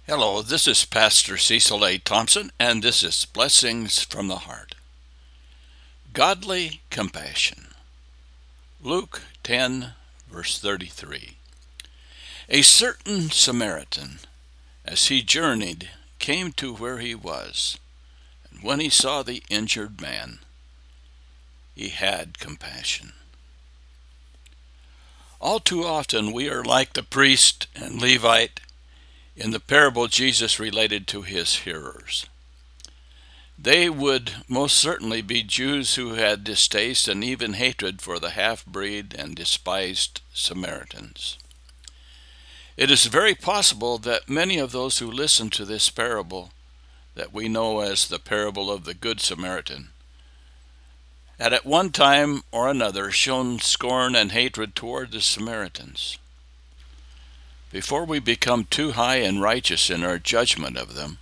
Hello, this is Pastor Cecil A. Thompson, and this is Blessings from the Heart. Godly compassion. Luke 10, verse 33. A certain Samaritan, as he journeyed, came to where he was, and when he saw the injured man, he had compassion. All too often we are like the priest and Levite in the parable Jesus related to his hearers. They would most certainly be Jews who had distaste and even hatred for the half-breed and despised Samaritans. It is very possible that many of those who listen to this parable, that we know as the parable of the Good Samaritan, had at one time or another shown scorn and hatred toward the Samaritans. Before we become too high and righteous in our judgment of them,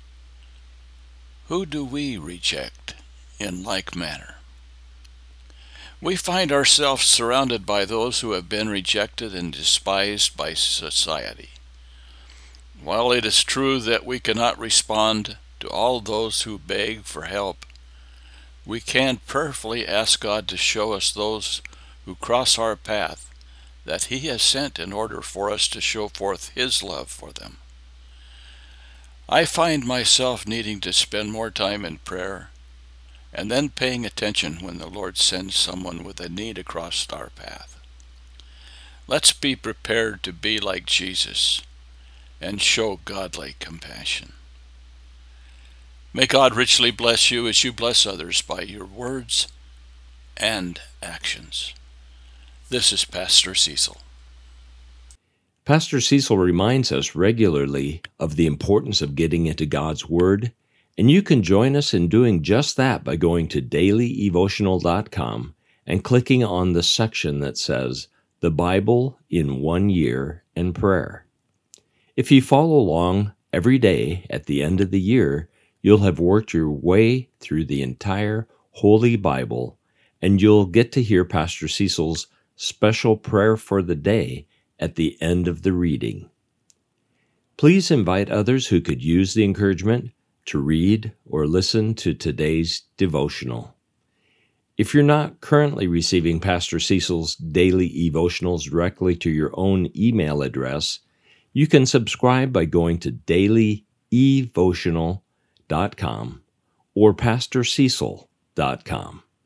who do we reject in like manner? We find ourselves surrounded by those who have been rejected and despised by society. While it is true that we cannot respond to all those who beg for help, we can prayerfully ask God to show us those who cross our path that He has sent in order for us to show forth His love for them. I find myself needing to spend more time in prayer and then paying attention when the Lord sends someone with a need across our path. Let's be prepared to be like Jesus and show godly compassion. May God richly bless you as you bless others by your words and actions. This is Pastor Cecil. Pastor Cecil reminds us regularly of the importance of getting into God's Word, and you can join us in doing just that by going to dailyevotional.com and clicking on the section that says, The Bible in 1 Year and Prayer. If you follow along every day at the end of the year, you'll have worked your way through the entire Holy Bible, and you'll get to hear Pastor Cecil's special prayer for the day at the end of the reading. Please invite others who could use the encouragement to read or listen to today's devotional. If you're not currently receiving Pastor Cecil's daily devotionals directly to your own email address, you can subscribe by going to dailyevotional.com or pastorcecil.com.